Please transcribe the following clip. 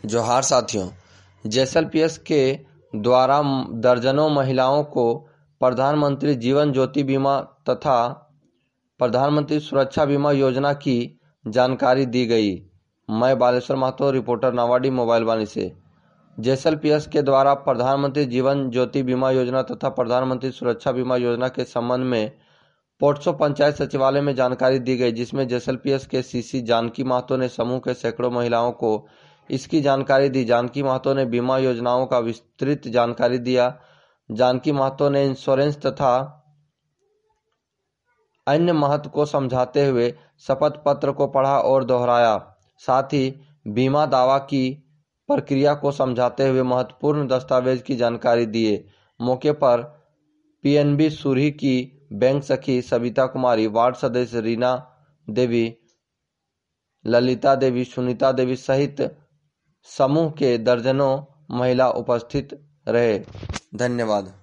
जोहार साथियों, जेएसएलपीएस के द्वारा दर्जनों महिलाओं को प्रधानमंत्री जीवन ज्योति बीमा तथा प्रधानमंत्री सुरक्षा बीमा योजना की जानकारी दी गई। मैं बालेश्वर महतो, रिपोर्टर नावाडी मोबाइल वाणी से। जेएसएलपीएस के द्वारा प्रधानमंत्री जीवन ज्योति बीमा योजना तथा प्रधानमंत्री सुरक्षा बीमा योजना के संबंध में पोटसो पंचायत सचिवालय में जानकारी दी गई, जिसमें जेएसएलपीएस के सीसी जानकी महतो ने समूह के सैकड़ों महिलाओं को इसकी जानकारी दी। जानकी महतो ने बीमा योजनाओं का विस्तृत जानकारी दिया। जानकी महतो ने इंश्योरेंस तथा अन्य महत्व को समझाते हुए शपथ पत्र को पढ़ा और दोहराया। साथ ही बीमा दावा की प्रक्रिया को समझाते हुए महत्वपूर्ण दस्तावेज की जानकारी दिए। मौके पर पीएनबी सुरही की बैंक सखी सविता कुमारी, वार्ड सदस्य रीना देवी, ललिता देवी, सुनीता देवी सहित समूह के दर्जनों महिला उपस्थित रहे। धन्यवाद।